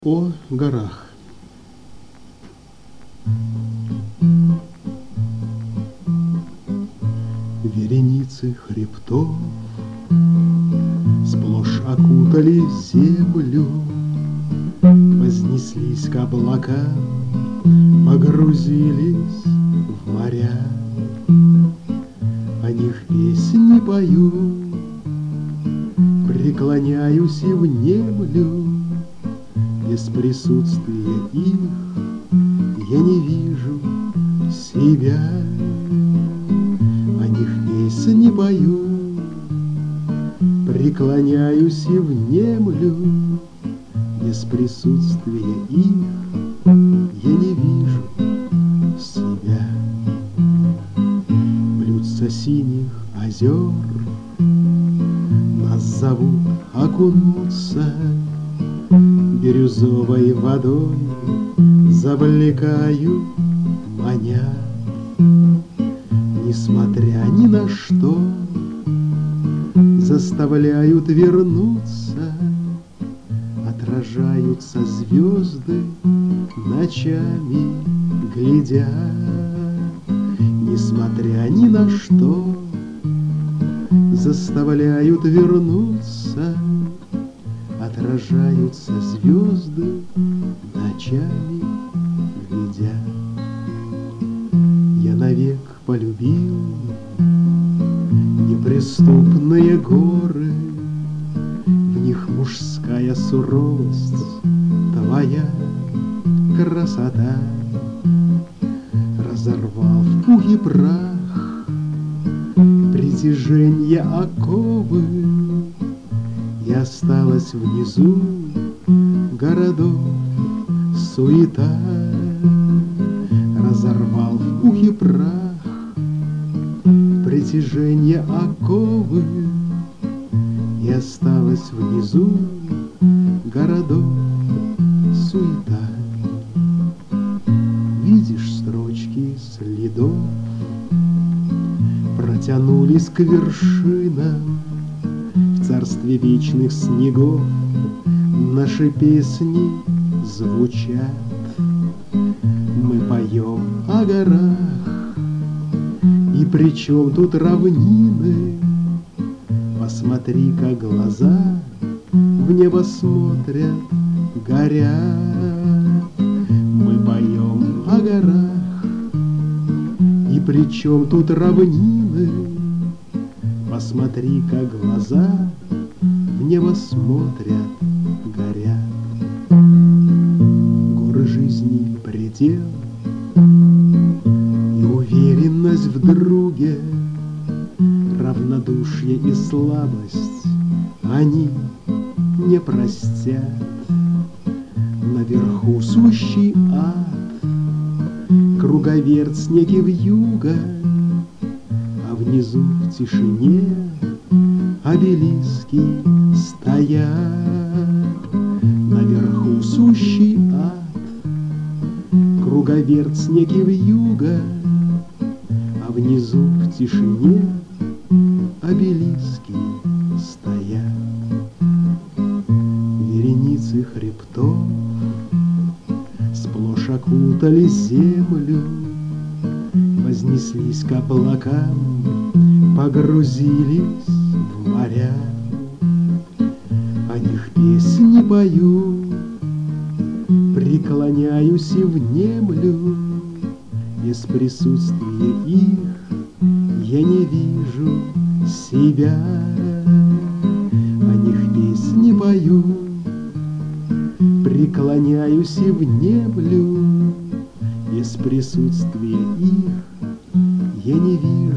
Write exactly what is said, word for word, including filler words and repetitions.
О горах. Вереницы хребтов сплошь окутали землю, вознеслись к облакам, погрузились в моря. О них песни пою, преклоняюсь и внемлю. Без присутствия их я не вижу себя. О них песни пою, преклоняюсь и внемлю. Без присутствия их я не вижу себя. Блюдца синих озер нас зовут окунуться, бирюзовой водой завлекаю, маня. Несмотря ни на что, заставляют вернуться. Отражаются звезды ночами глядя. Несмотря ни на что, заставляют вернуться. Отражаются звезды ночами глядя. Я навек полюбил неприступные горы, в них мужская суровость, твоя красота. Разорвал в пух и прах притяженья оковы, и осталась внизу городов суета. Разорвал в пух и прах притяженья оковы, и осталась внизу городов суета. Видишь строчки следов, протянулись к вершинам. В царстве вечных снегов наши песни звучат. Мы поем о горах, и при чем тут равнины? Посмотри, как глаза в небо смотрят, горят. Мы поем о горах, и при чем тут равнины? Посмотри, как глаза в небо смотрят, горят. Горы жизни предел и уверенность в друге, равнодушие и слабость они не простят. Наверху сущий ад, круговерть снеги вьюга, а внизу в тишине обелиски стоят. Наверху сущий ад, круговерть снеги вьюга, а внизу в тишине обелиски стоят. Вереницы хребтов сплошь окутали землю, вознеслись к облакам, погрузились в моря. О них песни пою, преклоняюсь и внемлю. Без присутствия их я не вижу себя. О них песни пою, преклоняюсь и внемлю. Без присутствия их я не вижу